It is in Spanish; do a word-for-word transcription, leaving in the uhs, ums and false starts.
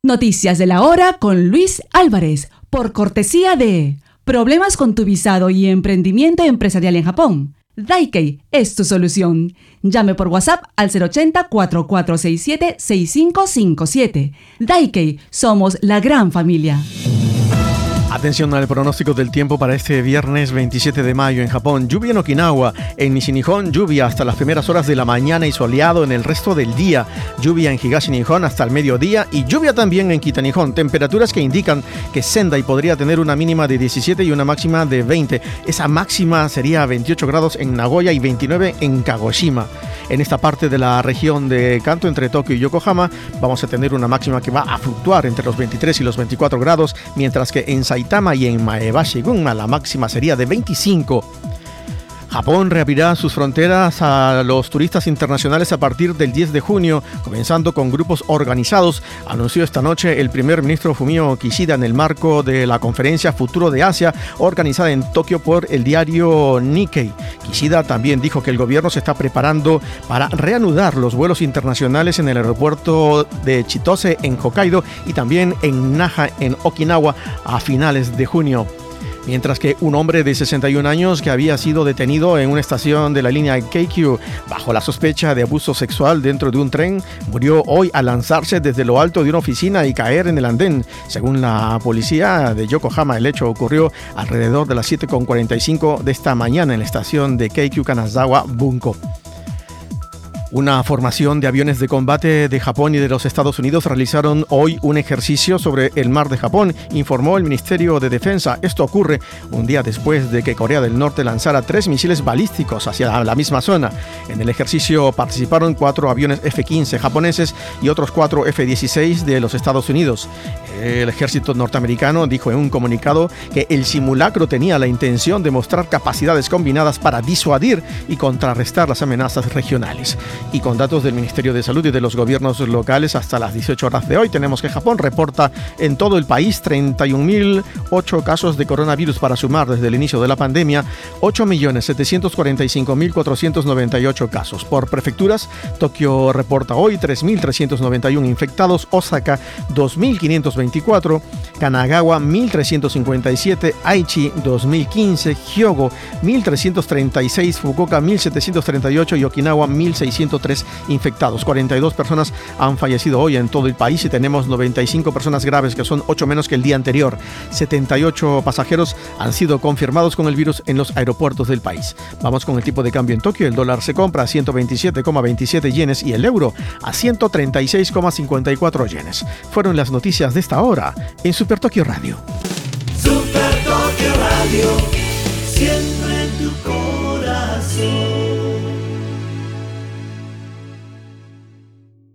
Noticias de la hora con Luis Álvarez, por cortesía de Problemas con tu visado y emprendimiento empresarial en Japón. Daikei es tu solución. Llame por WhatsApp al cero ochenta, cuatro cuatro seis siete, seis cinco cinco siete. Daikei, somos la gran familia. Atención al pronóstico del tiempo para este viernes veintisiete de mayo en Japón. Lluvia en Okinawa, en Nishi-Nihon, lluvia hasta las primeras horas de la mañana y soleado en el resto del día. Lluvia en Higashi-Nihon hasta el mediodía y lluvia también en Kita-Nihon. Temperaturas que indican que Sendai podría tener una mínima de diecisiete y una máxima de veinte. Esa máxima sería veintiocho grados en Nagoya y veintinueve en Kagoshima. En esta parte de la región de Kanto, entre Tokio y Yokohama, vamos a tener una máxima que va a fluctuar entre los veintitrés y los veinticuatro grados, mientras que en Saitama y en Maebashi, Gunma, la máxima sería de veinticinco. Japón reabrirá sus fronteras a los turistas internacionales a partir del diez de junio, comenzando con grupos organizados, anunció esta noche el primer ministro Fumio Kishida en el marco de la conferencia Futuro de Asia, organizada en Tokio por el diario Nikkei. Kishida también dijo que el gobierno se está preparando para reanudar los vuelos internacionales en el aeropuerto de Chitose en Hokkaido y también en Naha en Okinawa a finales de junio. Mientras que un hombre de sesenta y un años que había sido detenido en una estación de la línea Keikyu bajo la sospecha de abuso sexual dentro de un tren murió hoy al lanzarse desde lo alto de una oficina y caer en el andén. Según la policía de Yokohama, el hecho ocurrió alrededor de las siete cuarenta y cinco de esta mañana en la estación de Keikyu Kanazawa Bunko. Una formación de aviones de combate de Japón y de los Estados Unidos realizaron hoy un ejercicio sobre el mar de Japón, informó el Ministerio de Defensa. Esto ocurre un día después de que Corea del Norte lanzara tres misiles balísticos hacia la misma zona. En el ejercicio participaron cuatro aviones F quince japoneses y otros cuatro F dieciséis de los Estados Unidos. El ejército norteamericano dijo en un comunicado que el simulacro tenía la intención de mostrar capacidades combinadas para disuadir y contrarrestar las amenazas regionales. Y con datos del Ministerio de Salud y de los gobiernos locales, hasta las dieciocho horas de hoy, tenemos que Japón reporta en todo el país treinta y un mil ocho casos de coronavirus para sumar desde el inicio de la pandemia ocho millones setecientos cuarenta y cinco mil cuatrocientos noventa y ocho casos. Por prefecturas, Tokio reporta hoy tres mil trescientos noventa y uno infectados, Osaka dos mil quinientos veinticuatro, Kanagawa mil trescientos cincuenta y siete, Aichi dos mil quince, Hyogo mil trescientos treinta y seis, Fukuoka mil setecientos treinta y ocho y Okinawa mil seiscientos tres infectados. cuarenta y dos personas han fallecido hoy en todo el país y tenemos noventa y cinco personas graves, que son ocho menos que el día anterior. setenta y ocho pasajeros han sido confirmados con el virus en los aeropuertos del país. Vamos con el tipo de cambio en Tokio. El dólar se compra a ciento veintisiete coma veintisiete yenes y el euro a ciento treinta y seis coma cincuenta y cuatro yenes. Fueron las noticias de esta hora en Super Tokio Radio. Super Tokio Radio, siempre en tu corazón.